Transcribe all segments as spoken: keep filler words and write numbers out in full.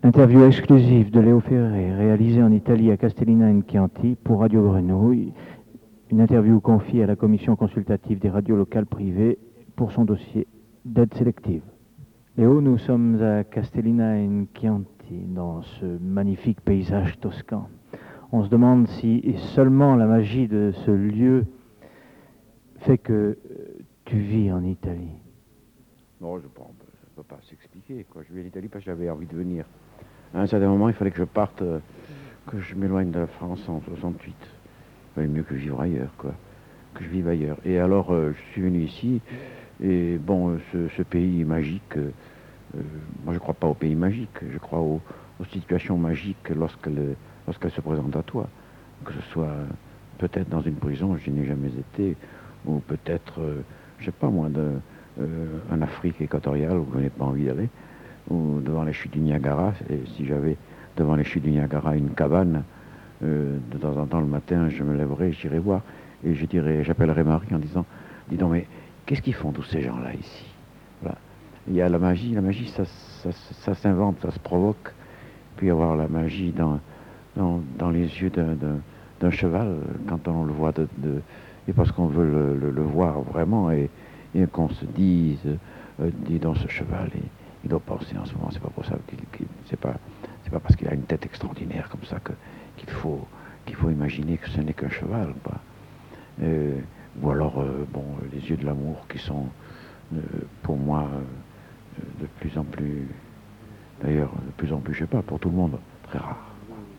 Interview exclusive de Léo Ferré, réalisée en Italie à Castellina in Chianti pour Radio Grenouille. Une interview confiée à la commission consultative des radios locales privées pour son dossier d'aide sélective. Léo, nous sommes à Castellina in Chianti, dans ce magnifique paysage toscan. On se demande si seulement la magie de ce lieu fait que tu vis en Italie. Non, je ne peux pas s'expliquer. Quoi. Je vis en Italie parce que j'avais envie de venir. À un certain moment, il fallait que je parte, euh, que je m'éloigne de la France en soixante-huit. Il valait mieux que je vive ailleurs, quoi. Que je vive ailleurs. Et alors, euh, je suis venu ici, et bon, euh, ce, ce pays magique, euh, euh, moi je ne crois pas au pays magique, je crois aux, aux situations magiques lorsqu'elles lorsqu'elles se présentent à toi. Que ce soit euh, peut-être dans une prison, je n'y ai jamais été, ou peut-être, euh, je ne sais pas moi, de, euh, en Afrique équatoriale où je n'ai pas envie d'aller, ou devant les chutes du Niagara, et si j'avais devant les chutes du Niagara une cabane, euh, de temps en temps le matin, je me lèverais, j'irais voir, et je dirais, j'appellerais Marie en disant, dis donc, mais qu'est-ce qu'ils font tous ces gens-là ici? Voilà. Il y a la magie, la magie, ça, ça, ça, ça s'invente, ça se provoque. Il peut y avoir la magie dans, dans, dans les yeux d'un, d'un, d'un cheval, quand on le voit, de, de, et parce qu'on veut le, le, le voir vraiment, et, et qu'on se dise, euh, dis donc ce cheval, et, il doit penser en ce moment, c'est pas pour ça qu'il, qu'il c'est pas, c'est pas parce qu'il a une tête extraordinaire comme ça que, qu'il faut, qu'il faut imaginer que ce n'est qu'un cheval, quoi. Euh, ou alors, euh, bon, les yeux de l'amour qui sont, euh, pour moi, euh, de plus en plus, d'ailleurs, de plus en plus, je sais pas, pour tout le monde, très rares.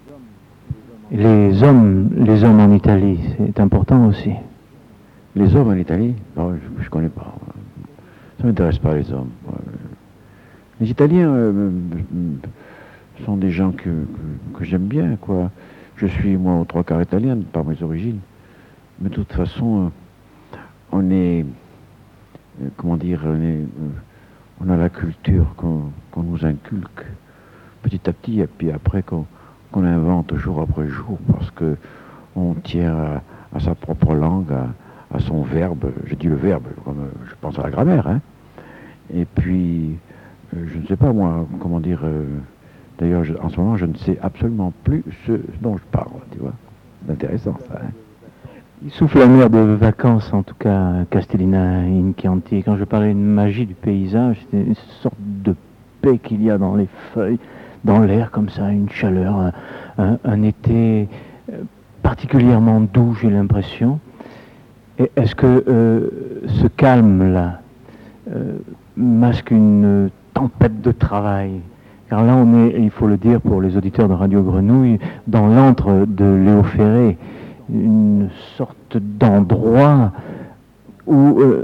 Les hommes, les hommes en Italie, c'est important aussi. Les hommes en Italie, non, je, je connais pas. Ça m'intéresse pas les hommes. Les Italiens euh, sont des gens que, que, que j'aime bien, quoi. Je suis, moi, aux trois quarts italien par mes origines. Mais de toute façon, euh, on est, euh, comment dire, on, est, euh, on a la culture qu'on, qu'on nous inculque petit à petit, et puis après qu'on, qu'on invente jour après jour, parce que on tient à, à sa propre langue, à, à son verbe. Je dis le verbe, comme je pense à la grammaire, hein. Et puis, euh, je ne sais pas moi, comment dire, euh, d'ailleurs je, en ce moment je ne sais absolument plus ce dont je parle, tu vois. C'est intéressant ça, hein. Il souffle un air de vacances, en tout cas, à Castellina in Chianti. Quand je parlais de magie du paysage, c'est une sorte de paix qu'il y a dans les feuilles, dans l'air comme ça, une chaleur, un, un, un été particulièrement doux, j'ai l'impression. Et est-ce que euh, ce calme-là euh, masque une tempête de travail? Car là, on est, il faut le dire pour les auditeurs de Radio Grenouille, dans l'antre de Léo Ferré, une sorte d'endroit où, euh,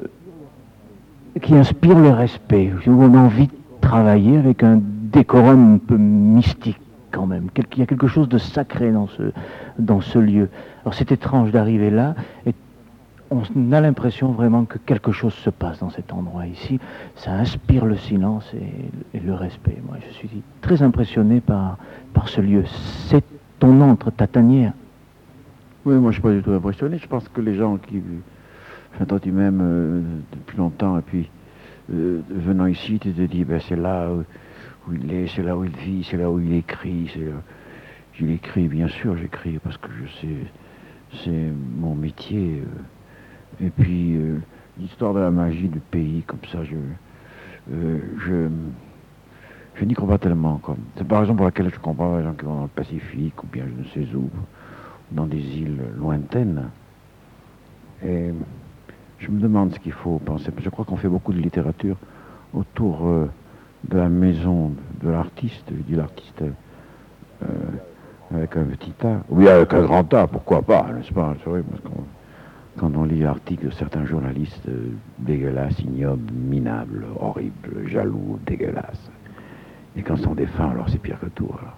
qui inspire le respect, où on a envie de travailler avec un décorum un peu mystique quand même. Il y a quelque chose de sacré dans ce, dans ce lieu. Alors c'est étrange d'arriver là, et on a l'impression vraiment que quelque chose se passe dans cet endroit ici. Ça inspire le silence et, et le respect. Moi, je suis très impressionné par, par ce lieu. C'est ton antre, ta tanière. Oui, moi je ne suis pas du tout impressionné. Je pense que les gens qui, enfin, toi tu m'aimes euh, depuis longtemps, et puis euh, venant ici, tu te dis, ben, c'est là où, où il est, c'est là où il vit, c'est là où il écrit. C'est là... Il écrit, bien sûr, j'écris parce que je sais, c'est mon métier. Euh, et puis euh, l'histoire de la magie du pays, comme ça, je, euh, je, je n'y crois pas tellement. Comme. C'est par raison pour laquelle je comprends les gens qui vont dans le Pacifique ou bien je ne sais où, dans des îles lointaines. Et je me demande ce qu'il faut penser. Je crois qu'on fait beaucoup de littérature autour euh, de la maison de l'artiste, je dis l'artiste euh, avec un petit A. Oui, avec un grand A, pourquoi pas, n'est-ce pas? C'est vrai, parce qu'on, quand on lit l'article de certains journalistes euh, dégueulasses, ignobles, minables, horribles, jaloux, dégueulasses. Et quand ce sont des femmes, alors c'est pire que tout. Alors.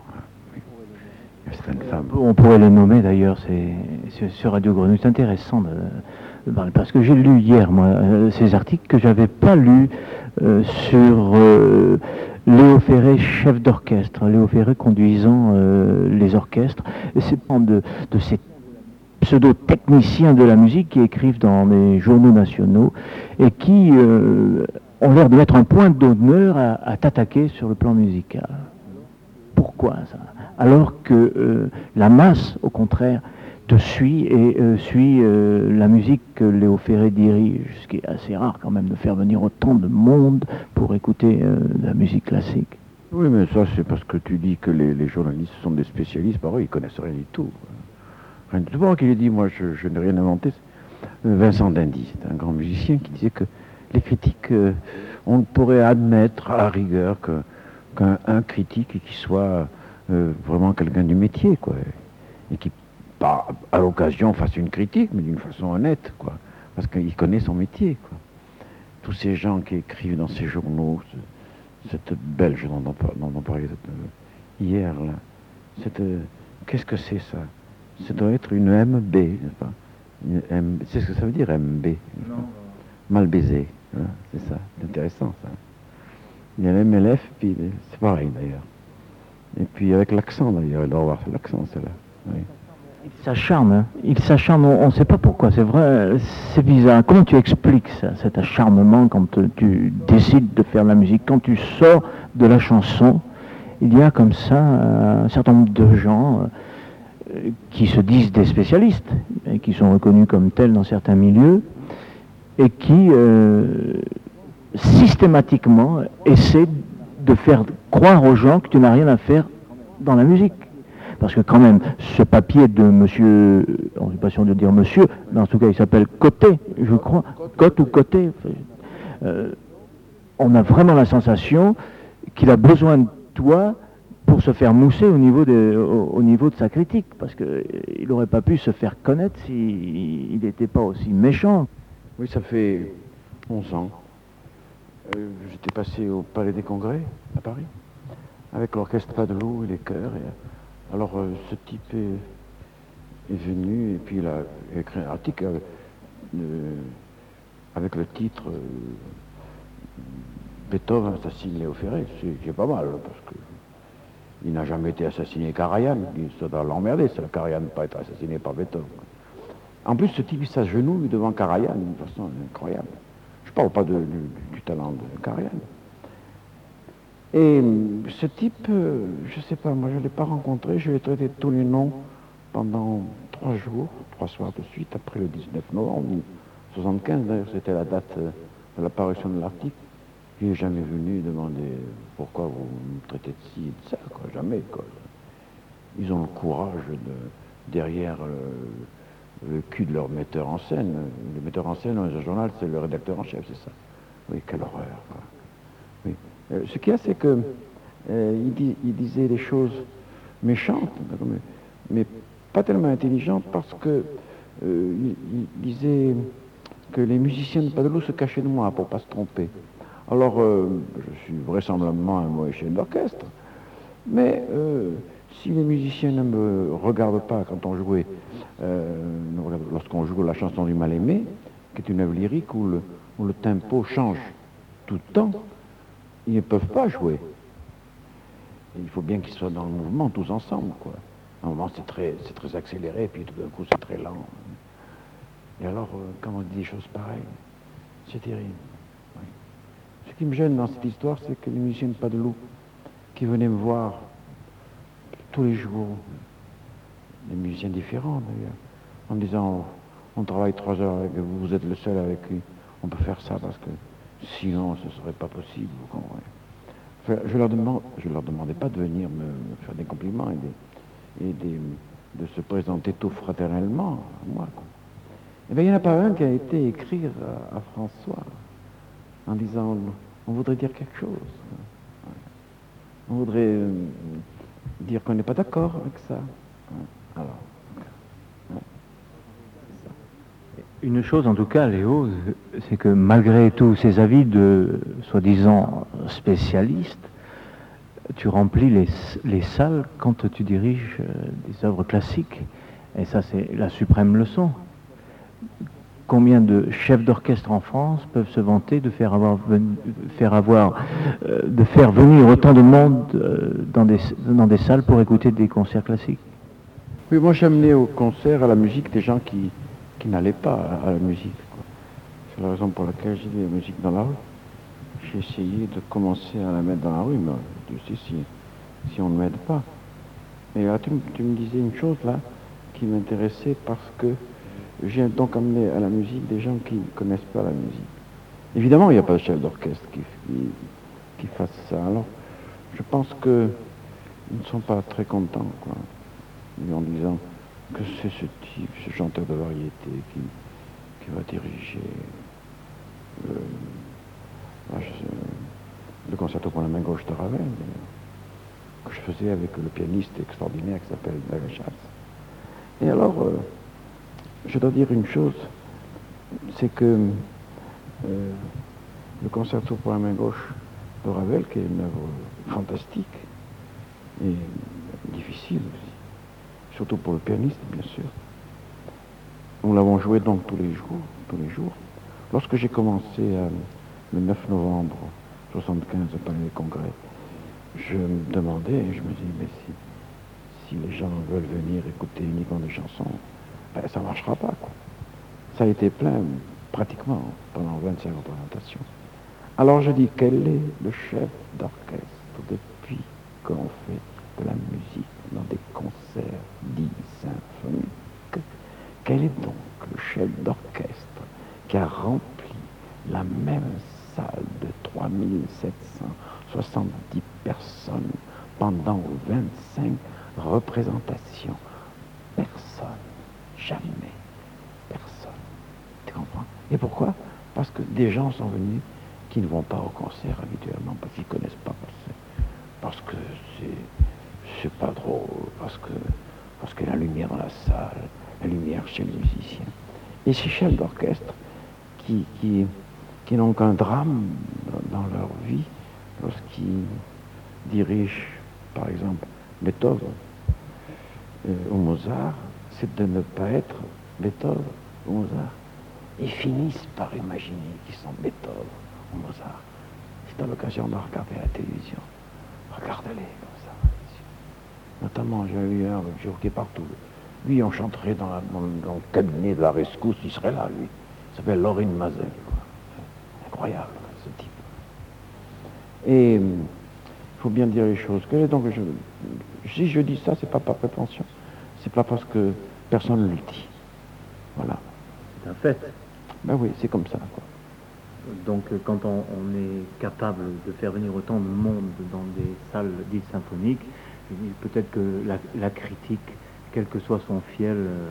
On pourrait les nommer d'ailleurs, c'est, c'est sur Radio Grenouille. C'est intéressant de, de parler, parce que j'ai lu hier, moi, euh, ces articles que j'avais pas lus euh, sur euh, Léo Ferré, chef d'orchestre, Léo Ferré conduisant euh, les orchestres. Et c'est de, de ces pseudo-techniciens de la musique qui écrivent dans les journaux nationaux et qui euh, ont l'air de mettre un point d'honneur à, à t'attaquer sur le plan musical. pourquoi ça? Alors que euh, la masse, au contraire, te suit et euh, suit euh, la musique que Léo Ferré dirige, ce qui est assez rare quand même de faire venir autant de monde pour écouter euh, la musique classique. Oui, mais ça c'est parce que tu dis que les, les journalistes sont des spécialistes, par eux ils connaissent rien du tout. Rien du tout. Bon, qu'il ait dit, moi je, je n'ai rien inventé. Vincent d'Indy, c'est un grand musicien qui disait que les critiques, euh, on pourrait admettre à la rigueur que, qu'un un critique qui soit euh, vraiment quelqu'un du métier, quoi, et qui pas à l'occasion fasse une critique, mais d'une façon honnête, quoi, parce qu'il connaît son métier, quoi. Tous ces gens qui écrivent dans ces journaux, ce, cette belge dont on parlait hier, là, cette, qu'est-ce que c'est ça? Ça doit être une M B, n'est-ce pas? Une M, c'est ce que ça veut dire M B? Non. Mal baisé, hein, c'est ça, c'est intéressant ça. Il y a l'M L F, puis c'est pareil d'ailleurs. Et puis avec l'accent d'ailleurs, il doit avoir l'accent, celle-là. Oui. Il s'acharne, hein. Il s'acharne, on ne sait pas pourquoi, c'est vrai, c'est bizarre. Comment tu expliques ça, cet acharnement quand tu décides de faire de la musique? Quand tu sors de la chanson, il y a comme ça euh, un certain nombre de gens euh, qui se disent des spécialistes, et qui sont reconnus comme tels dans certains milieux, et qui euh, systématiquement essaient de faire croire aux gens que tu n'as rien à faire dans la musique. Parce que quand même, ce papier de monsieur, on n'est pas sûr de dire monsieur, mais en tout cas il s'appelle Côté, je crois, Côte ou Côté, euh, on a vraiment la sensation qu'il a besoin de toi pour se faire mousser au niveau de, au, au niveau de sa critique, parce qu'il n'aurait pas pu se faire connaître s'il n'était pas aussi méchant. Oui, ça fait onze ans. Euh, j'étais passé au Palais des Congrès, à Paris, avec l'orchestre Padelot et les chœurs. Et, alors, euh, ce type est, est venu, et puis il a écrit un article avec, euh, avec le titre euh, Beethoven assassine Léo Ferré. C'est, c'est pas mal, parce que il n'a jamais été assassiné Karajan. Ça doit l'emmerder, ça, Karajan ne pas être assassiné par Beethoven. En plus, ce type, il s'agenouille devant Karajan d'une façon incroyable. Je ne parle pas de, du, du talent de Karajan. Et ce type, euh, je ne sais pas, moi je ne l'ai pas rencontré, je l'ai traité de tous les noms pendant trois jours, trois soirs de suite, après le dix-neuf novembre mille neuf cent soixante-quinze, d'ailleurs c'était la date euh, de l'apparition de l'article. Il n'est jamais venu demander pourquoi vous me traitez de ci et de ça, quoi, jamais, quoi. Ils ont le courage de, derrière le, le cul de leur metteur en scène. Le metteur en scène dans un journal, c'est le rédacteur en chef, c'est ça. Oui, quelle horreur, quoi. Oui. Euh, ce qu'il y a, c'est que euh, il, dit, il disait des choses méchantes, mais, mais pas tellement intelligentes, parce que euh, il, il disait que les musiciens de Padelot se cachaient de moi pour pas se tromper. Alors, euh, je suis vraisemblablement un mauvais chef d'orchestre, mais euh, si les musiciens ne me regardent pas quand on jouait, euh, lorsqu'on joue la chanson du Mal-Aimé, qui est une œuvre lyrique où le, où le tempo change tout le temps, ils ne peuvent pas jouer. Et il faut bien qu'ils soient dans le mouvement tous ensemble, quoi. À un moment, c'est très, c'est très accéléré, puis tout d'un coup, c'est très lent. Et alors, euh, quand on dit des choses pareilles, c'est terrible. Oui. Ce qui me gêne dans cette histoire, c'est que les musiciens de Padelot, qui venaient me voir tous les jours, des musiciens différents d'ailleurs, en me disant, on travaille trois heures avec vous, vous êtes le seul avec qui on peut faire ça, parce que sinon, ce ne serait pas possible. Vous comprenez. Enfin, je leur demande, je leur demandais pas de venir me, me faire des compliments et, des, et des, de se présenter tout fraternellement à moi, quoi. Eh bien, il n'y en a pas un qui a été écrire à, à François en disant, on voudrait dire quelque chose. On voudrait euh, dire qu'on n'est pas d'accord avec ça. Alors. Une chose en tout cas, Léo, c'est que malgré tous ces avis de soi-disant spécialistes, tu remplis les, les salles quand tu diriges des œuvres classiques. Et ça, c'est la suprême leçon. Combien de chefs d'orchestre en France peuvent se vanter de faire avoir, faire avoir euh, de faire venir autant de monde euh, dans, des, dans des salles pour écouter des concerts classiques? Oui, moi j'ai amené au concert, à la musique, des gens qui qui n'allaient pas à la musique, quoi. C'est la raison pour laquelle j'ai mis la musique dans la rue. J'ai essayé de commencer à la mettre dans la rue, mais Dieu sait si si on ne m'aide pas. Et là, tu, tu me disais une chose là qui m'intéressait parce que j'ai donc amené à la musique des gens qui ne connaissent pas la musique. Évidemment, il n'y a pas de chef d'orchestre qui, qui, qui fasse ça. Alors, je pense qu'ils ne sont pas très contents, quoi, en disant que c'est ce type, ce chanteur de variété qui, qui va diriger le, le concerto pour la main gauche de Ravel, que je faisais avec le pianiste extraordinaire qui s'appelle Dagachas. Et alors, euh, je dois dire une chose, c'est que euh, le concerto pour la main gauche de Ravel, qui est une œuvre fantastique et difficile aussi, surtout pour le pianiste, bien sûr. Nous l'avons joué donc tous les jours, tous les jours. Lorsque j'ai commencé euh, le neuf novembre soixante-quinze au Palais des Congrès, je me demandais, et je me dis, mais si, si les gens veulent venir écouter uniquement des chansons, ben, ça ne marchera pas, quoi. Ça a été plein, pratiquement, pendant vingt-cinq représentations. Alors je dis, quel est le chef d'orchestre depuis qu'on fait de la musique dans des concerts dits symphoniques? Quel est donc le chef d'orchestre qui a rempli la même salle de trois mille sept cent soixante-dix personnes pendant vingt-cinq représentations? Personne. Jamais. Personne. Tu comprends? Et pourquoi? Parce que des gens sont venus qui ne vont pas au concert habituellement, parce qu'ils ne connaissent pas, parce que c'est, c'est pas drôle, parce que, parce que la lumière dans la salle, la lumière chez le musicien. Et ces chefs d'orchestre qui, qui, qui n'ont qu'un drame dans leur vie lorsqu'ils dirigent, par exemple, Beethoven euh, ou Mozart, c'est de ne pas être Beethoven ou Mozart. Ils finissent par imaginer qu'ils sont Beethoven ou Mozart. C'est à l'occasion de regarder la télévision. Regardez-les comme ça. Notamment, j'ai eu un jour qui est partout. Lui, on chanterait dans, la, dans, dans le cabinet de la rescousse, il serait là, lui. Il s'appelle Laurine Mazel. Incroyable, ce type. Et il faut bien dire les choses. Que, donc, je, si je dis ça, c'est pas par prétention. C'est pas parce que personne ne le dit. Voilà. C'est un fait. Ben oui, c'est comme ça, quoi. Donc, quand on, on est capable de faire venir autant de monde dans des salles dites symphoniques, peut-être que la, la critique, quel que soit son fiel, euh,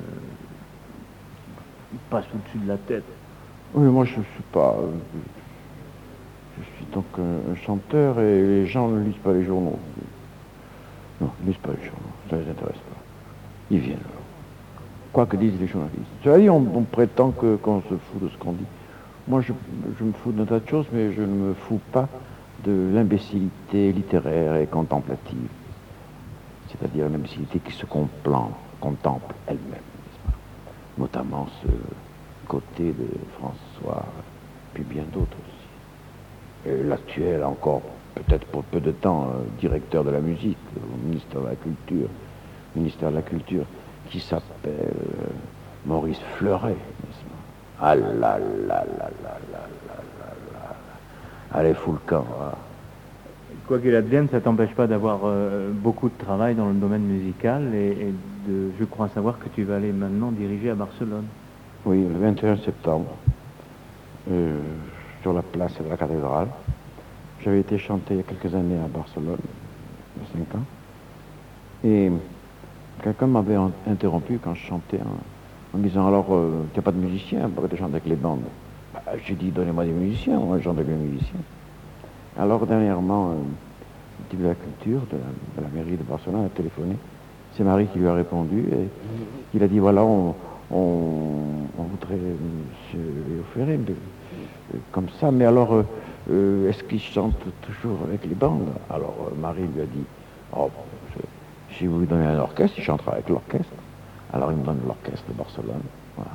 passe au-dessus de la tête. Oui, moi je ne suis pas... Euh, je suis donc un, un chanteur et les gens ne lisent pas les journaux. Non, ils ne lisent pas les journaux, ça ne les intéresse pas. Ils viennent. Quoi que disent les journalistes. Cela dit, on, on prétend que, qu'on se fout de ce qu'on dit. Moi, je, je me fous d'un tas de choses, mais je ne me fous pas de l'imbécilité littéraire et contemplative. C'est-à-dire l'imbécilité qui se complan, contemple elle-même. Notamment ce côté de François, puis bien d'autres aussi. Et l'actuel, encore, peut-être pour peu de temps, euh, directeur de la musique, au ministère de la Culture, ministère de la Culture, qui s'appelle euh, Maurice Fleuret, n'est-ce pas? Ah là là là là là là là là. Allez, fous le camp. Hein. Quoi qu'il advienne, ça t'empêche pas d'avoir euh, beaucoup de travail dans le domaine musical et, et de, je crois savoir que tu vas aller maintenant diriger à Barcelone. Oui, le vingt et un septembre, euh, sur la place de la cathédrale. J'avais été chanter il y a quelques années à Barcelone, il y a cinq ans, et quelqu'un m'avait en- interrompu quand je chantais en, en me disant, alors, euh, tu n'as pas de musicien, pourquoi tu chantes avec les bandes? Bah, j'ai dit, donnez-moi des musiciens, moi je chante avec les musiciens. Alors, dernièrement, euh, le type de la culture, de la, de la mairie de Barcelone, a téléphoné. C'est Marie qui lui a répondu, et il a dit, voilà, on, on, on voudrait M. Léo Ferré, mais, euh, comme ça, mais alors, euh, euh, est-ce qu'il chante toujours avec les bandes? Alors, euh, Marie lui a dit, oh, je, si vous lui donnez un orchestre, il chantera avec l'orchestre. Alors, il me donne l'orchestre de Barcelone, voilà.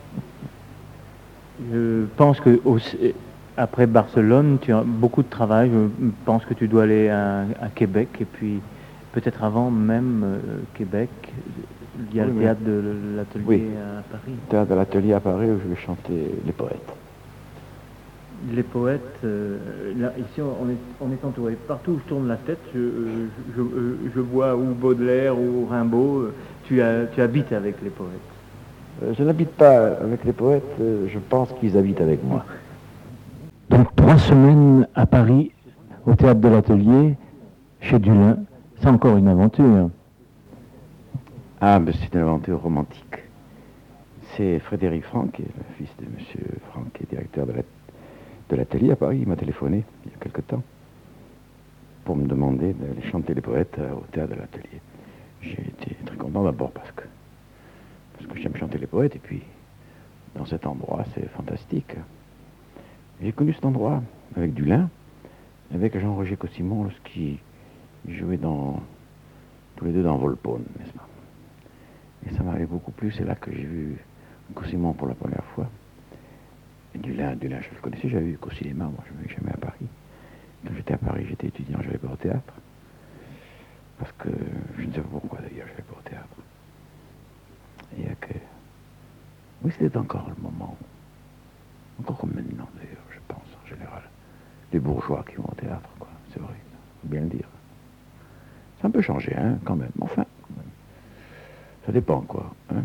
Je pense que aussi, après Barcelone, tu as beaucoup de travail. Je pense que tu dois aller à, à Québec et puis peut-être avant même euh, Québec, il y a Oui, le mais- théâtre de l'atelier Oui. à Paris. Théâtre de l'atelier à Paris où je vais chanter les poètes. les poètes, euh, là, ici on est, on est entouré. Partout où je tourne la tête, je, je, je, je vois ou Baudelaire ou Rimbaud. Tu, as, tu habites avec les poètes. Euh, je n'habite pas avec les poètes, euh, je pense qu'ils habitent avec moi. Donc trois semaines à Paris, au théâtre de l'Atelier, chez Dulin, c'est encore une aventure. Ah, mais c'est une aventure romantique. C'est Frédéric Franck, le fils de M. Franck, qui est directeur de, la, de l'Atelier à Paris. Il m'a téléphoné il y a quelque temps pour me demander d'aller chanter les poètes au théâtre de l'Atelier. J'ai été très content d'abord parce que, parce que j'aime chanter les poètes et puis dans cet endroit, c'est fantastique. J'ai connu cet endroit avec Dulin, avec Jean-Roger Cossimon lorsqu'il jouait dans, tous les deux dans Volpone, n'est-ce pas? Et ça m'avait beaucoup plu, c'est là que j'ai vu Cossimon pour la première fois. Et Dulin, Dulin, je le connaissais, j'avais vu qu'au cinéma, moi je ne venais jamais à Paris. Quand j'étais à Paris, j'étais étudiant, je n'allais pas au théâtre. Parce que, je ne sais pas pourquoi d'ailleurs, je n'allais pas au théâtre. Et que... Oui, c'était encore le moment, encore comme maintenant d'ailleurs, je pense, en général. Les bourgeois qui vont au théâtre, quoi, c'est vrai, faut bien le dire. Ça a un peu changé, hein, quand même, enfin, quand même. Ça dépend, quoi, hein.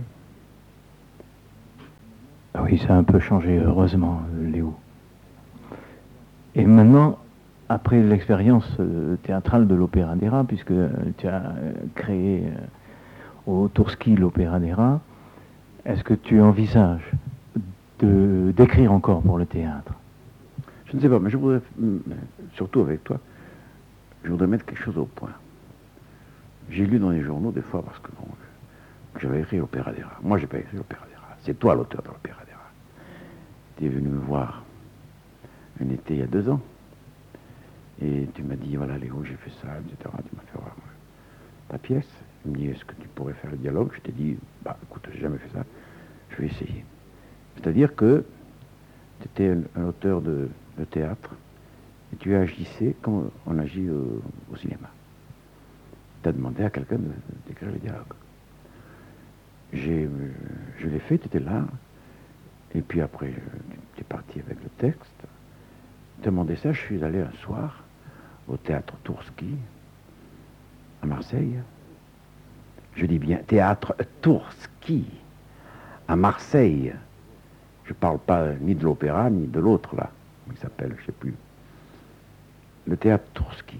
Ah oui, ça a un peu changé, heureusement, Léo. Et maintenant, après l'expérience euh, théâtrale de l'Opéra des Rats, puisque euh, tu as euh, créé euh, au Tourski l'Opéra des Rats, est-ce que tu envisages de, d'écrire encore pour le théâtre? Je ne sais pas, mais je voudrais, surtout avec toi, je voudrais mettre quelque chose au point. J'ai lu dans les journaux des fois, parce que bon, j'avais écrit l'Opéra des Rats. Moi, j'ai pas écrit l'Opéra des Rats. C'est toi l'auteur de l'Opéra des Rats. Tu es venu me voir un été il y a deux ans. Et tu m'as dit, voilà Léo, j'ai fait ça, et cetera. Tu m'as fait voir ta pièce. Tu me dis, est-ce que tu pourrais faire le dialogue? Je t'ai dit, bah écoute, j'ai jamais fait ça. Je vais essayer. C'est-à-dire que tu étais un, un auteur de, de théâtre et tu agissais comme on agit au, au cinéma. Tu as demandé à quelqu'un de, d'écrire le dialogue. J'ai, je l'ai fait, tu étais là. Et puis après, tu es parti avec le texte. Tu as demandé ça, je suis allé un soir au théâtre Tourski, à Marseille. Je dis bien théâtre Tourski, à Marseille. Je ne parle pas ni de l'opéra, ni de l'autre, là. Il s'appelle, je ne sais plus. Le théâtre Tourski.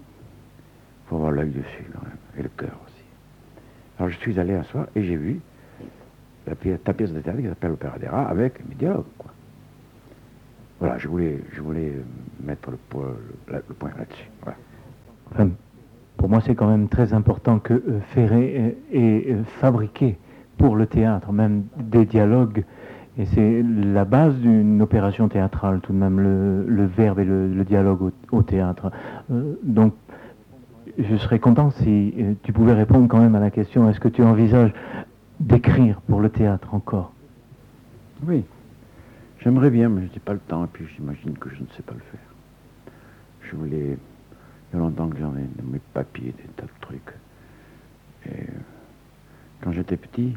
Il faut avoir l'œil dessus, quand même, et le cœur aussi. Alors, je suis allé un soir et j'ai vu la pièce, ta pièce de théâtre qui s'appelle l'Opéra des Rats avec mes dialogues, quoi. Voilà, je voulais, je voulais mettre le, le, le point là-dessus. Voilà. Enfin, pour moi, c'est quand même très important que euh, Ferré ait euh, fabriqué pour le théâtre, même des dialogues. Et c'est la base d'une opération théâtrale, tout de même, le, le verbe et le, le dialogue au, au théâtre. Euh, donc, je serais content si euh, tu pouvais répondre quand même à la question, est-ce que tu envisages d'écrire pour le théâtre encore? Oui. J'aimerais bien, mais je n'ai pas le temps, et puis j'imagine que je ne sais pas le faire. Je voulais... Il y a longtemps que j'en ai dans mes papiers, des tas de trucs. Et quand j'étais petit,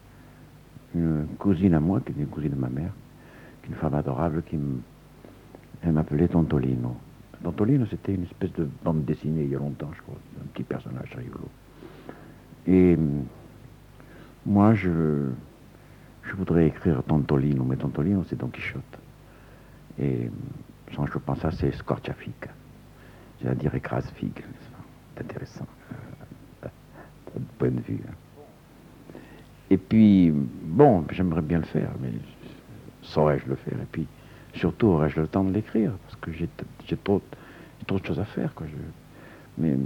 une cousine à moi, qui est une cousine de ma mère, qui est une femme adorable, qui m... elle m'appelait Tontolino. Tontolino, c'était une espèce de bande dessinée il y a longtemps, je crois, un petit personnage rigolo. Et moi, je... Je voudrais écrire Tontolino, mais Tontolino, c'est Don Quichotte. Et quand je pense à ça, c'est Scorciafiga. C'est-à-dire écrase-figue. C'est intéressant, euh, de point de vue. Hein. Et puis, bon, j'aimerais bien le faire, mais saurais-je le faire? Et puis, surtout, aurais-je le temps de l'écrire? Parce que j'ai, j'ai, trop, j'ai trop de choses à faire, quoi. Je, mais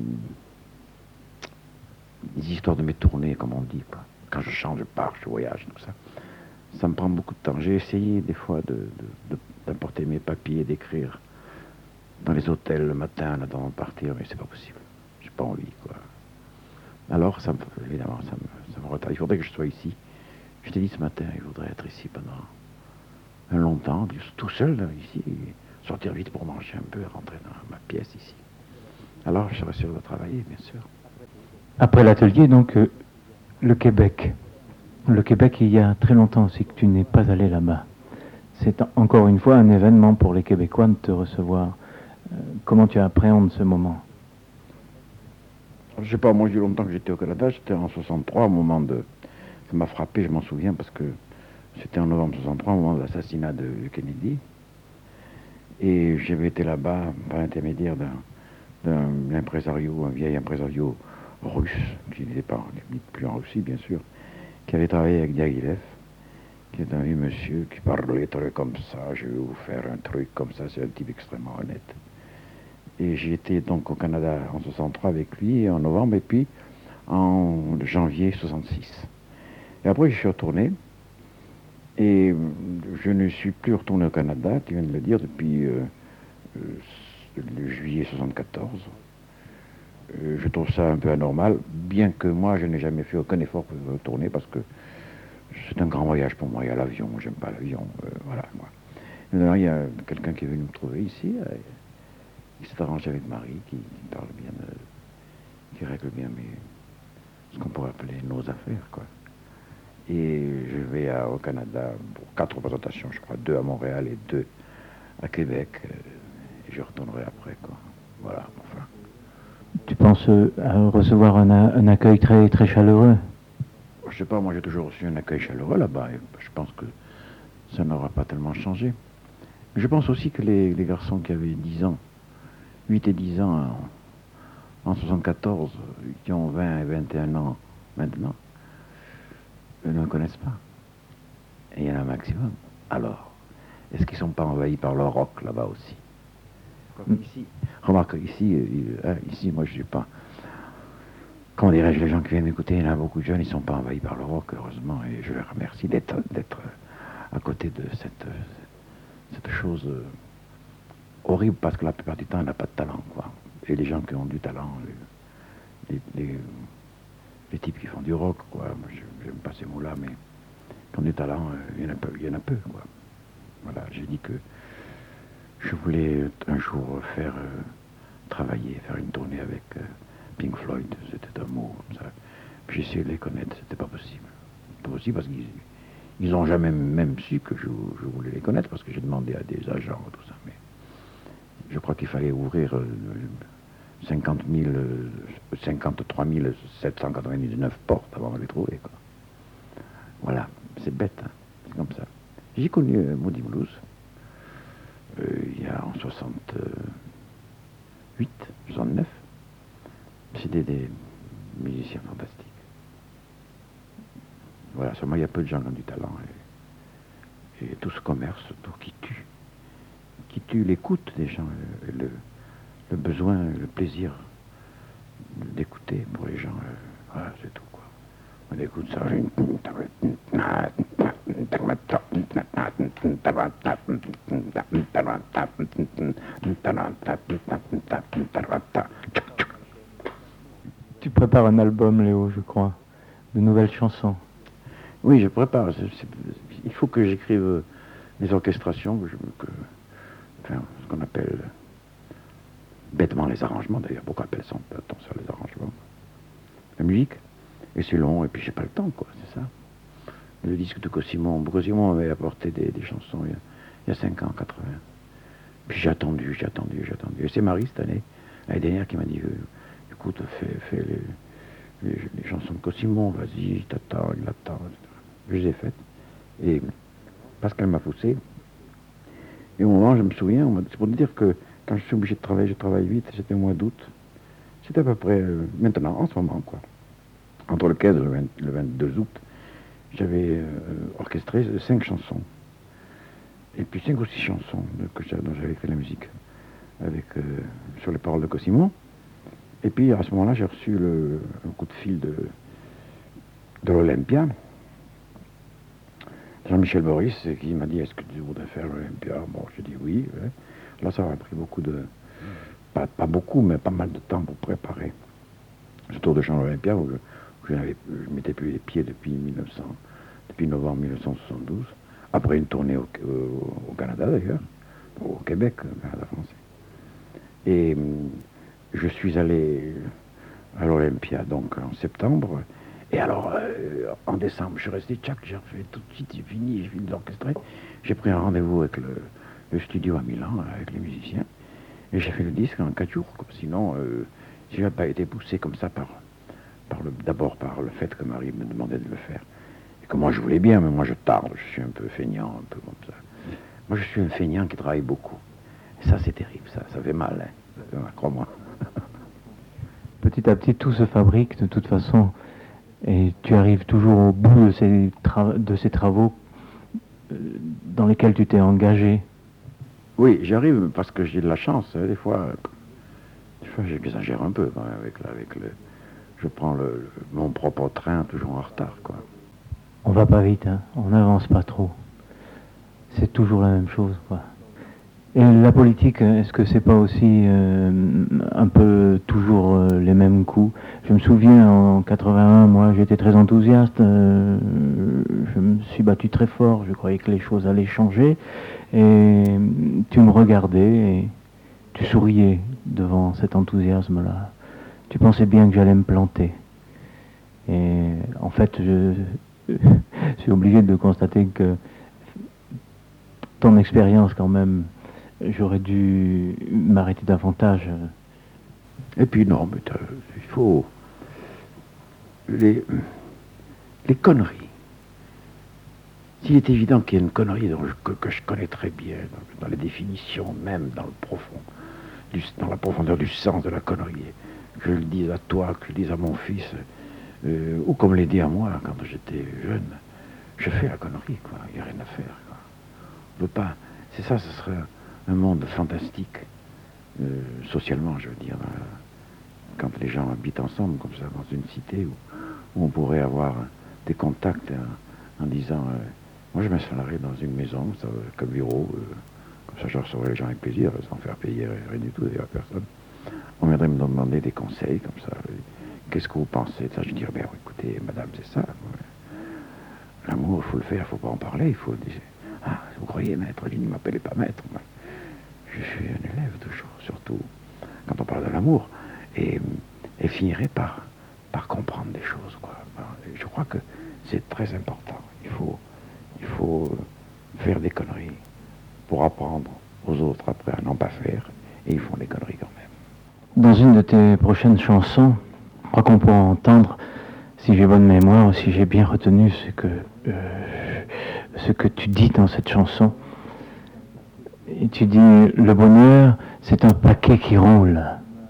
les histoires de mes tournées, comme on dit, quoi. Quand je chante, je pars, je voyage, tout ça. Ça me prend beaucoup de temps. J'ai essayé des fois de, de, de, d'apporter mes papiers, d'écrire dans les hôtels le matin, là, avant de partir, mais c'est pas possible. J'ai pas envie, quoi. Alors, ça me, évidemment, ça me, ça me retarde. Il faudrait que je sois ici. Je t'ai dit ce matin, il faudrait être ici pendant un long temps, tout seul, là, ici, et sortir vite pour manger un peu, rentrer dans ma pièce ici. Alors, je serai sûr de travailler, bien sûr. Après l'atelier, donc, euh, le Québec. Le Québec, il y a très longtemps aussi que tu n'es pas allé là-bas. C'est encore une fois un événement pour les Québécois de te recevoir. Euh, comment tu appréhendes ce moment? Je sais pas, moi j'ai longtemps que j'étais au Canada, j'étais en soixante-trois au moment de... Ça m'a frappé, je m'en souviens, parce que c'était en novembre soixante-trois, au moment de l'assassinat de Kennedy. Et j'avais été là-bas par l'intermédiaire d'un, d'un impresario, un vieil impresario russe, qui n'était pas qui n'était plus en Russie, bien sûr, qui avait travaillé avec Diaghilev, qui est un vieux monsieur qui parlait très comme ça, je vais vous faire un truc comme ça, c'est un type extrêmement honnête. Et j'ai été donc au Canada en soixante-trois avec lui, en novembre, et puis en janvier soixante-six. Et après, je suis retourné, et je ne suis plus retourné au Canada, tu viens de le dire, depuis euh, euh, le juillet soixante-quatorze. Euh, je trouve ça un peu anormal, bien que moi, je n'ai jamais fait aucun effort pour retourner, parce que c'est un grand voyage pour moi. Il y a l'avion, j'aime pas l'avion, euh, voilà, moi. Maintenant, il y a quelqu'un qui est venu me trouver ici, euh, il s'est arrangé avec Marie, qui, qui parle bien, euh, qui règle bien mes, ce qu'on pourrait appeler nos affaires, quoi. Et je vais à, au Canada pour quatre représentations, je crois, deux à Montréal et deux à Québec. Euh, et je retournerai après, quoi. Voilà, enfin. Tu penses euh, à recevoir un, un accueil très, très chaleureux? Je sais pas, moi j'ai toujours reçu un accueil chaleureux là-bas, et je pense que ça n'aura pas tellement changé. Je pense aussi que les, les garçons qui avaient dix ans, huit et dix ans en, en soixante-quatorze, qui ont vingt et vingt et un ans maintenant, eux ne me connaissent pas. Et il y en a un maximum. Alors, est-ce qu'ils ne sont pas envahis par le rock là-bas aussi? Comme ici. Remarque, ici, euh, ici, moi je ne suis pas... Comment dirais-je, les gens qui viennent m'écouter, il y en a beaucoup de jeunes, ils ne sont pas envahis par le rock, heureusement, et je les remercie d'être, d'être à côté de cette, cette chose horrible, parce que la plupart du temps, on n'a pas de talent, quoi. Et les gens qui ont du talent, les, les, les, les types qui font du rock, quoi, moi, je n'aime pas ces mots-là, mais qui ont du talent, il y en a peu, il y en a peu, quoi. Voilà, j'ai dit que je voulais un jour faire euh, travailler, faire une tournée avec euh, Pink Floyd, c'était un mot comme ça. Puis j'ai essayé de les connaître, c'était pas possible. Pas possible parce qu'ils ils ont jamais même su que je, je voulais les connaître, parce que j'ai demandé à des agents, tout ça, mais je crois qu'il fallait ouvrir euh, cinquante mille, euh, cinquante-trois mille sept cent quatre-vingt-dix-neuf portes avant de les trouver, quoi. Voilà, c'est bête, hein, c'est comme ça. J'ai connu euh, Moody Blues, euh, il y a en soixante-huit, soixante-neuf. C'était des musiciens fantastiques. Voilà, seulement il y a peu de gens qui ont du talent. Et, et tout ce commerce, tout qui tue, qui tue l'écoute des gens, le, le, le besoin, le plaisir d'écouter pour les gens. Euh, voilà, c'est tout, quoi. On écoute ça. Tu prépares un album, Léo, je crois, de nouvelles chansons. Oui, je prépare. C'est, c'est, il faut que j'écrive des orchestrations, que je, que, enfin, ce qu'on appelle bêtement les arrangements, d'ailleurs. Beaucoup appellent ça, on peut attendre sur les arrangements. La musique, et c'est long, et puis j'ai pas le temps, quoi, c'est ça. Le disque de Cossimon, Cossimon m'avait apporté des, des chansons il y, a, il y a cinq ans, quatre-vingts. Puis j'ai attendu, j'ai attendu, j'ai attendu. Et c'est Marie, cette année, l'année dernière, qui m'a dit, euh, écoute, fais, fais les, les, les chansons de Cossimon, vas-y, il t'attend, il l'attend, et cetera. Je les ai faites. Et parce qu'elle m'a poussé, et au moment, je me souviens, c'est pour dire que quand je suis obligé de travailler, je travaille vite, c'était au mois d'août. C'était à peu près euh, maintenant, en ce moment, quoi. Entre le quinze et le, vingt, le vingt-deux août, j'avais euh, orchestré cinq chansons. Et puis cinq ou six chansons que j'avais, dont j'avais écrit la musique, avec, euh, sur les paroles de Cossimon. Et puis à ce moment-là, j'ai reçu le, un coup de fil de, de l'Olympia. Jean-Michel Boris, qui m'a dit, est-ce que tu voudrais faire l'Olympia? Bon, j'ai dit oui. Ouais. Là, ça m'a pris beaucoup de... Pas, pas beaucoup, mais pas mal de temps pour préparer ce tour de chant de l'Olympia, où je, où je, je m'étais plus les pieds depuis, mille neuf cents, depuis novembre mille neuf cent soixante-douze, après une tournée au, au, au Canada d'ailleurs, au Québec, au Canada français. Et je suis allé à l'Olympia donc en septembre, Et alors, euh, en décembre, je suis resté tchac, j'ai refait tout de suite, j'ai fini, j'ai fini d'orchestrer. J'ai pris un rendez-vous avec le, le studio à Milan, avec les musiciens, et j'ai fait le disque en quatre jours. Quoi. Sinon, euh, si je n'avais pas été poussé comme ça par, par le, d'abord par le fait que Marie me demandait de le faire, et que moi je voulais bien, mais moi je tarde, je suis un peu feignant, un peu comme ça. Moi je suis un feignant qui travaille beaucoup. Et ça c'est terrible, ça, ça fait mal, hein. Ça fait mal, crois-moi. Petit à petit, tout se fabrique de toute façon, et tu arrives toujours au bout de ces, tra- de ces travaux euh, dans lesquels tu t'es engagé. Oui, j'arrive parce que j'ai de la chance. Hein, des fois, des fois j'exagère un peu quand même, avec, avec le. Je prends le, le, mon propre train toujours en retard, quoi. On va pas vite, hein. On n'avance pas trop. C'est toujours la même chose, quoi. Et la politique, est-ce que c'est pas aussi euh, un peu toujours euh, les mêmes coups? Je me souviens en quatre-vingt-un, moi j'étais très enthousiaste, euh, je me suis battu très fort, je croyais que les choses allaient changer, et tu me regardais et tu souriais devant cet enthousiasme-là. Tu pensais bien que j'allais me planter. Et en fait, je, je suis obligé de constater que ton expérience quand même, j'aurais dû m'arrêter davantage. Et puis non, mais il faut... Les, les conneries. S'il est évident qu'il y a une connerie dont je, que, que je connais très bien, dans, dans les définitions même, dans le profond, du, dans la profondeur du sens de la connerie, que je le dise à toi, que je le dise à mon fils, euh, ou comme l'ai dit à moi quand j'étais jeune, je fais la connerie, quoi. Il n'y a rien à faire, quoi. On peut pas. C'est ça, ce serait un monde fantastique, euh, socialement, je veux dire, euh, quand les gens habitent ensemble, comme ça, dans une cité où, où on pourrait avoir des contacts en, en disant, euh, moi je m'installerais dans une maison, ça, comme bureau, euh, comme ça je recevrais les gens avec plaisir, sans faire payer rien du tout d'ailleurs à personne. On viendrait me demander des conseils, comme ça. Qu'est-ce que vous pensez de ça? Je dirais, ben écoutez, madame, c'est ça. L'amour, il faut le faire, il ne faut pas en parler, il faut dire, ah, vous croyez maître? Il ne m'appelait pas maître. Moi. Je suis un élève toujours, surtout quand on parle de l'amour. Et elle finirait par, par comprendre des choses, quoi. Je crois que c'est très important. Il faut, il faut faire des conneries pour apprendre aux autres après à n'en pas faire. Et ils font des conneries quand même. Dans une de tes prochaines chansons, je crois qu'on pourra entendre, si j'ai bonne mémoire, si j'ai bien retenu ce que, euh, ce que tu dis dans cette chanson. Et tu dis, le bonheur, c'est un paquet qui roule.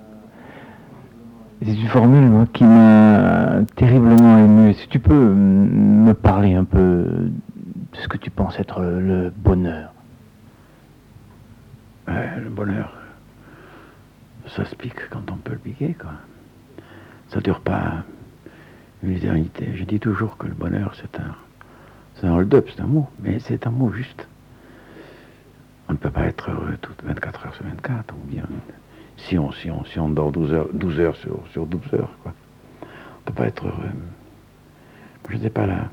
C'est une formule, moi, qui m'a terriblement ému. Si tu peux me parler un peu de ce que tu penses être le bonheur. Ouais, le bonheur, ça se pique quand on peut le piquer, quoi. Ça dure pas une éternité. Je dis toujours que le bonheur, c'est un, c'est un hold-up, c'est un mot, mais c'est un mot juste. On ne peut pas être heureux toutes vingt-quatre heures sur vingt-quatre, ou bien si on, si on, si on dort douze heures, douze heures sur, sur douze heures, quoi. On ne peut pas être heureux. Je ne sais pas, là,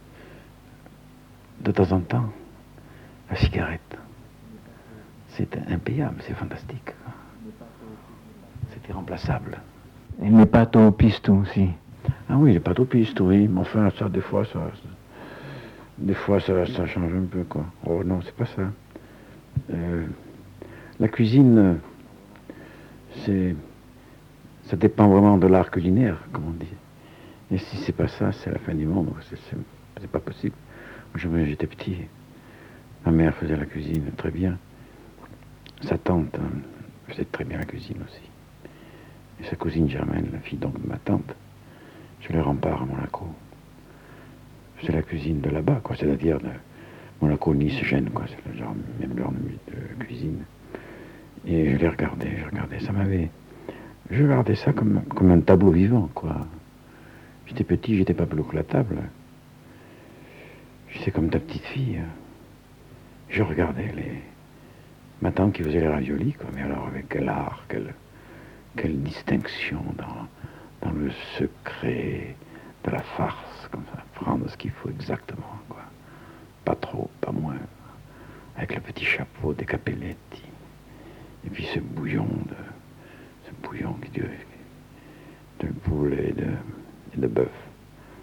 de temps en temps, la cigarette, c'est impayable, c'est fantastique, quoi. C'est irremplaçable. Et les pâtes au pistou aussi. Ah oui, les pâtes au pistou, oui, mais enfin, ça, des fois, ça, ça des fois, ça, ça change un peu, quoi. Oh non, c'est pas ça. Euh, la cuisine, c'est, ça dépend vraiment de l'art culinaire, comme on dit. Et si c'est pas ça, c'est la fin du monde. C'est, c'est, c'est pas possible. Moi, j'étais petit. Ma mère faisait la cuisine très bien. Sa tante hein, faisait très bien la cuisine aussi. Et sa cousine Germaine, la fille donc de ma tante, sur les remparts à Monaco. C'est la cuisine de là-bas, quoi. C'est-à-dire de Monaco, Nice, Gênes, quoi. C'est le genre, même genre de cuisine. Et je les regardais, je regardais. Ça m'avait... Je regardais ça comme, comme un tableau vivant, quoi. J'étais petit, j'étais pas plus haut que la table. J'étais comme ta petite fille. Je regardais les... ma tante qui faisait les raviolis, quoi. Mais alors avec quel art, quelle, quelle distinction dans, dans le secret de la farce, comme ça. Prendre ce qu'il faut exactement, quoi. Pas trop, pas moins. Avec le petit chapeau des Capelletti. Et puis ce bouillon de... ce bouillon qui dure... de poulet et de, et de bœuf.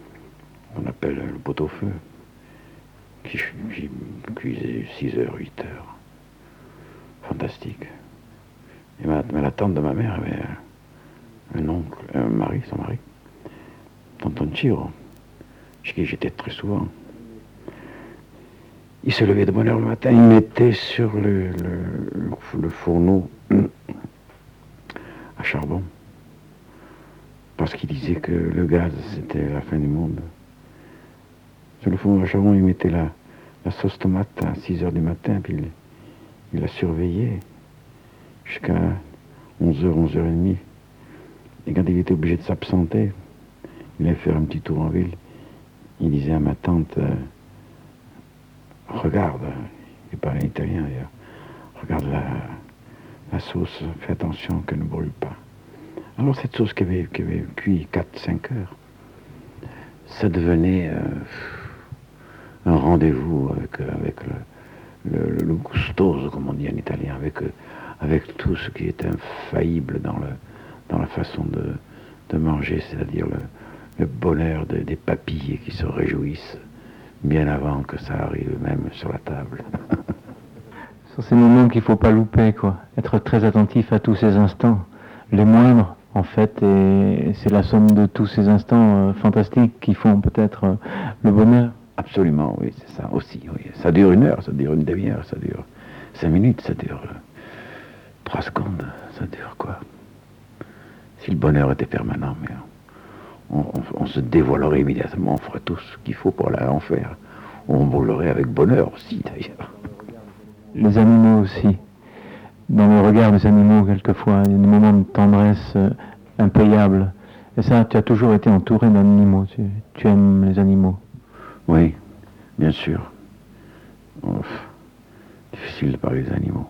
pot-au-feu qui, qui cuisait six heures, huit heures. Fantastique. Et ma, mais la tante de ma mère avait un, un oncle, un mari, son mari, tonton Chiro, chez qui j'étais très souvent. Il se levait de bonne heure le matin, il mettait sur le, le, le fourneau à charbon, parce qu'il disait que le gaz, c'était la fin du monde. Sur le fourneau à charbon, il mettait la, la sauce tomate à six heures du matin, puis il, il la surveillait jusqu'à onze heures, onze heures trente. Et quand il était obligé de s'absenter, il allait faire un petit tour en ville. Il disait à ma tante, euh, regarde, il parlait italien d'ailleurs, regarde la, la sauce, fais attention qu'elle ne brûle pas. Alors cette sauce qui avait, qui avait cuit quatre cinq heures, ça devenait euh, un rendez-vous avec, avec le, le, le gustoso, comme on dit en italien, avec, avec tout ce qui est infaillible dans, le, dans la façon de, de manger, c'est-à-dire le, le bonheur de, des papilles qui se réjouissent bien avant que ça arrive même sur la table. Ce sont ces moments qu'il ne faut pas louper, quoi. Être très attentif à tous ces instants, les moindres, en fait, et c'est la somme de tous ces instants euh, fantastiques qui font peut-être euh, le bonheur. Absolument, oui, c'est ça aussi. Oui. Ça dure une heure, ça dure une demi-heure, ça dure cinq minutes, ça dure euh, trois secondes, ça dure quoi. Si le bonheur était permanent, mais on, on, on se dévoilerait immédiatement, on ferait tout ce qu'il faut pour aller en faire. On brûlerait avec bonheur aussi, d'ailleurs. Les animaux aussi. Dans le regard des animaux, quelquefois, il y a des moments de tendresse euh, impayables. Et ça, tu as toujours été entouré d'animaux, tu, tu aimes les animaux. Oui, bien sûr. Ouf, difficile de parler des animaux.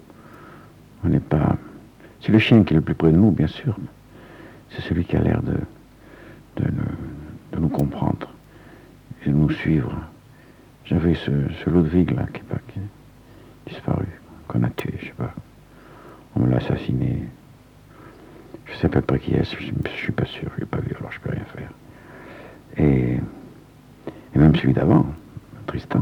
On n'est pas... C'est le chien qui est le plus près de nous, bien sûr. C'est celui qui a l'air de, de, de nous comprendre et de nous suivre. J'avais ce, ce Ludwig là qui est, qui est disparu, qu'on a tué, je sais pas. On me l'a assassiné. Je sais à peu près qui est, je ne suis pas sûr, je l'ai pas vu, alors je peux rien faire. Et, et même celui d'avant, Tristan.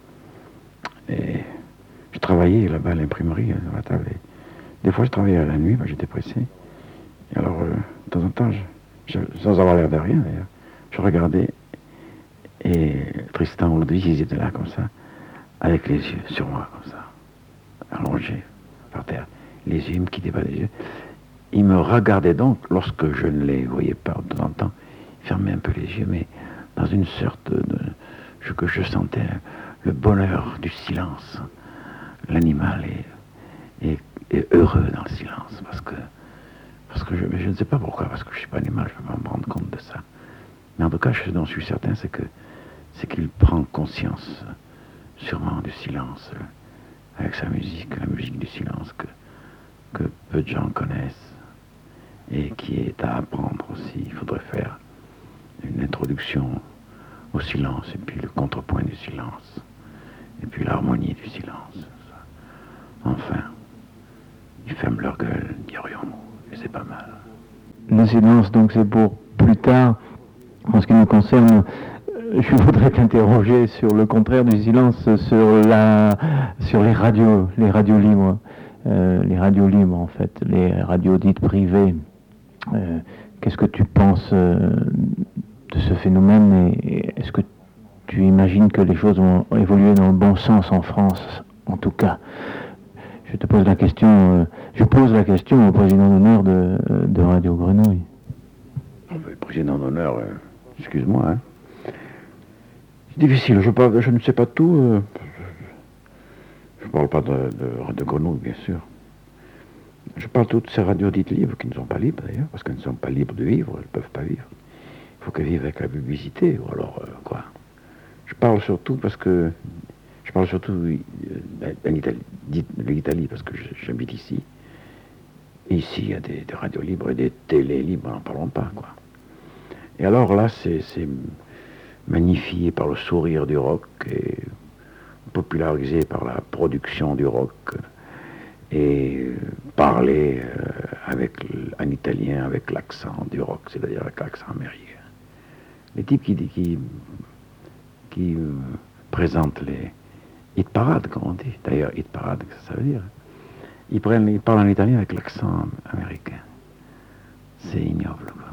Et je travaillais là-bas à l'imprimerie, à la table. Et des fois, je travaillais à la nuit, ben, j'étais pressé. Et alors, euh, de temps en temps, je, je, sans avoir l'air de rien d'ailleurs, je regardais, et Tristan ou Ludwig, ils étaient là comme ça, avec les yeux sur moi, comme ça, allongés par terre. Les yeux, ils me quittaient pas les yeux. Ils me regardaient donc, lorsque je ne les voyais pas de temps en temps, ils fermaient un peu les yeux, mais dans une sorte de... Je, que je sentais le bonheur du silence. L'animal est, est, est heureux dans le silence, parce que, parce que je, je ne sais pas pourquoi, parce que je ne suis pas animal, je ne peux pas me rendre compte de ça. Mais en tout cas, ce dont je suis certain, c'est que c'est qu'il prend conscience, sûrement, du silence, avec sa musique, la musique du silence que, que peu de gens connaissent, et qui est à apprendre aussi. Il faudrait faire une introduction au silence, et puis le contrepoint du silence, et puis l'harmonie du silence. Enfin, ils ferment leur gueule, dirions-nous, et c'est pas mal. Le silence, donc, c'est pour plus tard. En ce qui nous concerne, je voudrais t'interroger sur le contraire du silence, sur la, sur les radios, les radios libres, euh, les radios libres en fait, les radios dites privées. Euh, qu'est-ce que tu penses euh, de ce phénomène et est-ce que tu imagines que les choses ont évolué dans le bon sens en France, en tout cas? Je te pose la question, euh, je pose la question au président d'honneur de, de Radio Grenouille. Le président d'honneur, euh, excuse-moi, hein. C'est difficile, je, parle, je ne sais pas tout. Euh, je ne parle pas de, de, de Grenouille, bien sûr. Je parle de toutes ces radios dites libres, qui ne sont pas libres d'ailleurs, parce qu'elles ne sont pas libres de vivre, elles ne peuvent pas vivre. Il faut qu'elles vivent avec la publicité, ou alors euh, quoi. Je parle surtout parce que... Je parle surtout euh, en Italie, l'Italie, parce que j'habite ici. Et ici, il y a des, des radios libres et des télés libres, n'en parlons pas, quoi. Et alors là, c'est, c'est magnifié par le sourire du rock et popularisé par la production du rock et parlé euh, avec, en italien avec l'accent du rock, c'est-à-dire avec l'accent américain. Les types qui, qui qui euh, présente les hit parades, comme on dit. D'ailleurs, hit parade, qu'est-ce que ça veut dire? Ils, prennent, ils parlent en italien avec l'accent américain. C'est ignoble, quoi.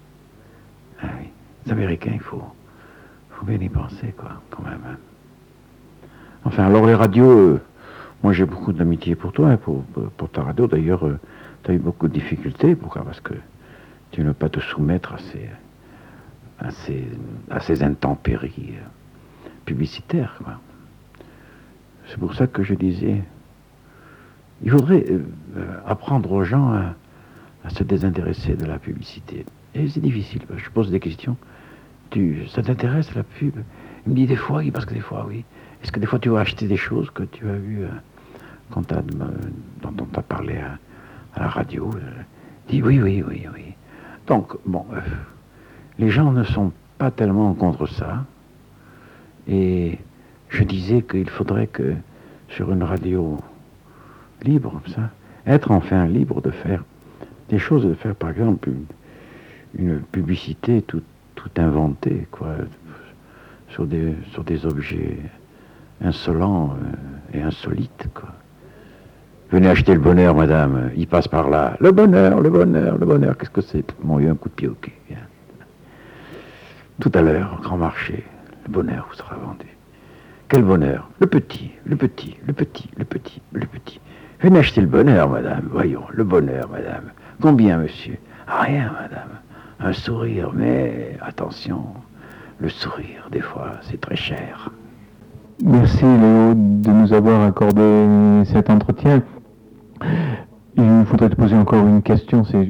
Ah oui, les Américains, il faut, faut bien y penser, quoi, quand même. Hein. Enfin, alors les radios, euh, moi j'ai beaucoup d'amitié pour toi, hein, pour, pour ta radio. D'ailleurs, euh, tu as eu beaucoup de difficultés. Pourquoi? Parce que tu ne veux pas te soumettre à ces, à ces, à ces intempéries euh, publicitaires, quoi. C'est pour ça que je disais, il faudrait euh, apprendre aux gens à, à se désintéresser de la publicité. Et c'est difficile, je pose des questions. Tu, ça t'intéresse la pub? Il me dit des fois, oui, parce que des fois, oui. Est-ce que des fois tu vas acheter des choses que tu as vues euh, quand t'as, euh, dont on t'a parlé à, à la radio? euh, Il dit oui, oui, oui, oui. Donc, bon, euh, les gens ne sont pas tellement contre ça. Et je disais qu'il faudrait que, sur une radio libre, comme ça, être enfin libre de faire des choses, de faire par exemple une, une publicité tout, tout inventée, quoi, sur des, sur des objets insolents euh, et insolites, quoi. Venez acheter le bonheur, madame, il passe par là. Le bonheur, le bonheur, le bonheur, qu'est-ce que c'est? Bon, il y a un coup de pied au cul. Bien. Tout à l'heure, au grand marché, le bonheur vous sera vendu. Quel bonheur? Le petit, le petit, le petit, le petit, le petit. Venez acheter le bonheur, madame. Voyons, le bonheur, madame. Combien, monsieur? Ah, rien, madame. Un sourire, mais attention, le sourire, des fois, c'est très cher. Merci, Léo, de nous avoir accordé cet entretien. Il faudrait te poser encore une question. C'est,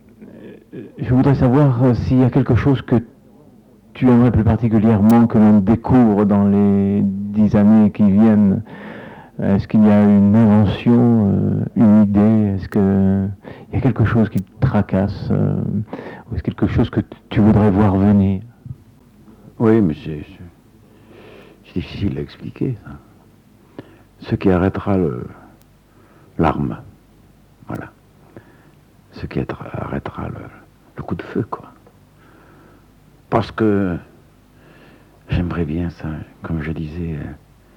je voudrais savoir s'il y a quelque chose que tu aimerais plus particulièrement que l'on découvre dans les dix années qui viennent. Est-ce qu'il y a une invention, une idée? Est-ce qu'il y a quelque chose qui te tracasse? Ou est-ce quelque chose que tu voudrais voir venir? Oui, mais c'est, c'est difficile à expliquer, ça. Ce qui arrêtera le, l'arme. Voilà. Ce qui arrêtera le, le coup de feu, quoi. Parce que j'aimerais bien ça, comme je disais, euh,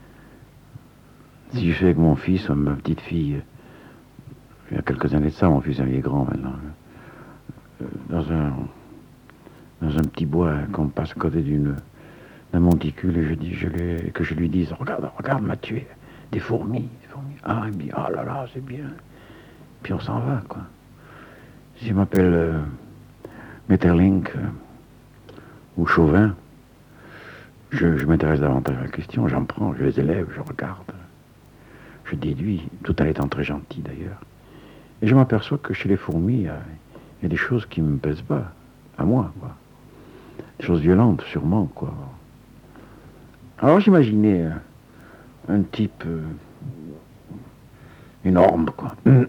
si je fais avec mon fils ou ma petite fille, euh, il y a quelques années de ça, mon fils il est grand maintenant, euh, dans un dans un petit bois qu'on passe à côté d'une d'un monticule et je dis, je lui, que je lui dise, regarde, regarde, m'a tué des fourmis, des fourmis. Ah, il me dit, ah là là, c'est bien. Puis on s'en va, quoi. Si je m'appelle euh, Metterlink euh, ou Chauvin, je, je m'intéresse davantage à la question, j'en prends, je les élève, je regarde, je déduis, tout en étant très gentil d'ailleurs. Et je m'aperçois que chez les fourmis, il y a, il y a des choses qui ne me plaisent pas, à moi, quoi. Des choses violentes, sûrement, quoi. Alors j'imaginais euh, un type euh, énorme, quoi.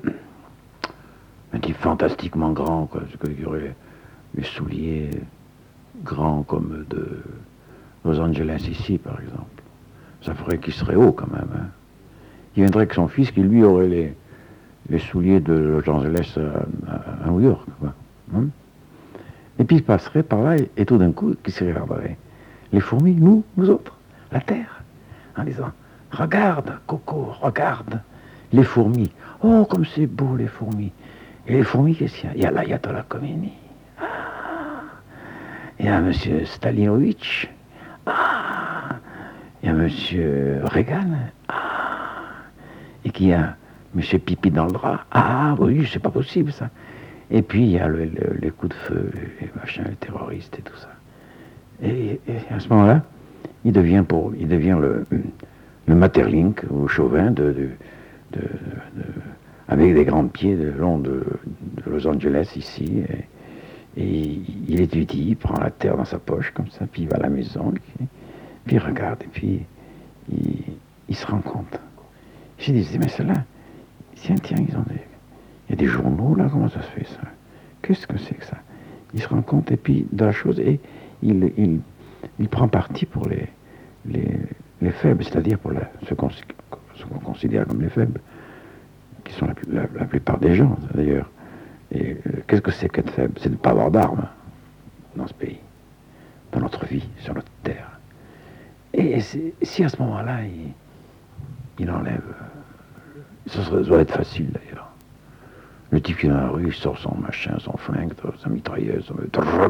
Un type fantastiquement grand, quoi. Il aurait les, les souliers grands comme de Los Angeles ici, par exemple. Ça ferait qu'il serait haut, quand même. Hein. Il viendrait avec son fils qui, lui, aurait les, les souliers de Los Angeles à, à, à New York, quoi. Hein? Et puis il passerait par là, et, et tout d'un coup, qui se regarderait? Les fourmis, nous, nous autres, la terre, en disant, regarde, Coco, regarde, les fourmis. Oh, comme c'est beau, les fourmis. Et les fourmis, qu'est-ce qu'il y a? Il y a l'Ayatollah Khomeini. Ah. Il y a M. Stalinovitch. Ah. Il y a M. Reagan. Ah. Et qu'il y a M. Pipi dans le drap. Ah, oui, c'est pas possible, ça. Et puis, il y a le, le, les coups de feu, les machins, les terroristes et tout ça. Et, et à ce moment-là, il devient, pour, il devient le, le Maeterlinck, ou Chauvin, de, de, de, de, avec des grands pieds de long de, de Los Angeles, ici. Et, et il étudie, il prend la terre dans sa poche, comme ça, puis il va à la maison, puis, puis il regarde, et puis il, il se rend compte. J'ai dit, mais cela, tiens, tiens, ils ont des... Il y a des journaux, là, comment ça se fait, ça? Qu'est-ce que c'est que ça? Il se rend compte, et puis, de la chose, et il, il, il prend parti pour les, les, les faibles, c'est-à-dire pour la, ceux, qu'on, ceux qu'on considère comme les faibles, qui sont la, la, la plupart des gens, d'ailleurs. Et euh, qu'est-ce que c'est qu'être faible? C'est de ne pas avoir d'armes dans ce pays, dans notre vie, sur notre terre. Et c'est, si à ce moment-là, il, il enlève, ça serait, ça doit être facile d'ailleurs. Le type qui est dans la rue, il sort son machin, son flingue, sa mitrailleuse, son...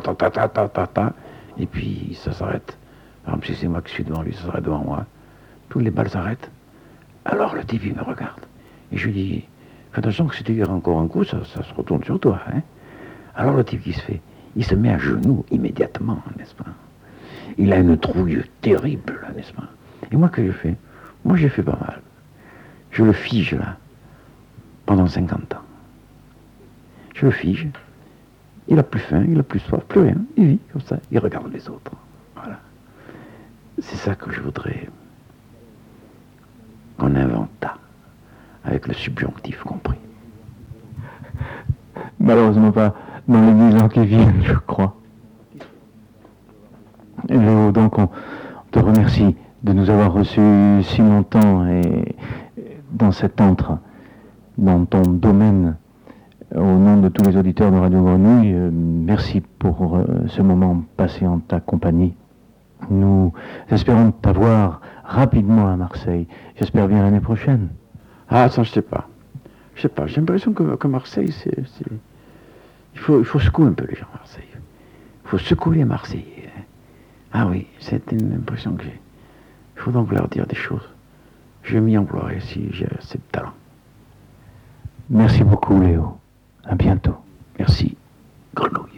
et puis ça s'arrête. Par exemple, si c'est moi qui suis devant lui, ça s'arrête devant moi. Toutes les balles s'arrêtent. Alors le type, il me regarde. Et je lui dis, fais attention que si tu tires encore un coup, ça, ça se retourne sur toi. Hein. Alors le type qui se fait, il se met à genoux immédiatement, n'est-ce pas? Il a une trouille terrible, n'est-ce pas? Et moi, que je fais? Moi, j'ai fait pas mal. Je le fige, là, pendant cinquante ans. Je le fige. Il a plus faim, il a plus soif, plus rien. Il vit comme ça, il regarde les autres. Voilà. C'est ça que je voudrais qu'on inventa, avec le subjonctif compris. Malheureusement pas dans les dix ans qui viennent, je crois. Léo, donc on te remercie de nous avoir reçus si longtemps et dans cet antre, dans ton domaine, au nom de tous les auditeurs de Radio Grenouille. Euh, merci pour euh, ce moment passé en ta compagnie. Nous espérons t'avoir rapidement à Marseille. J'espère bien l'année prochaine. Ah, ça, je sais pas. Je sais pas. J'ai l'impression que, que Marseille, c'est, c'est... Il faut, il faut secouer un peu les gens à Marseille. Il faut secouer les Marseillais. Hein. Ah oui, c'est une impression que j'ai. Il faut donc leur dire des choses. Je m'y emploierai si j'ai assez de talent. Merci beaucoup, Léo. À bientôt. Merci, Grenouille.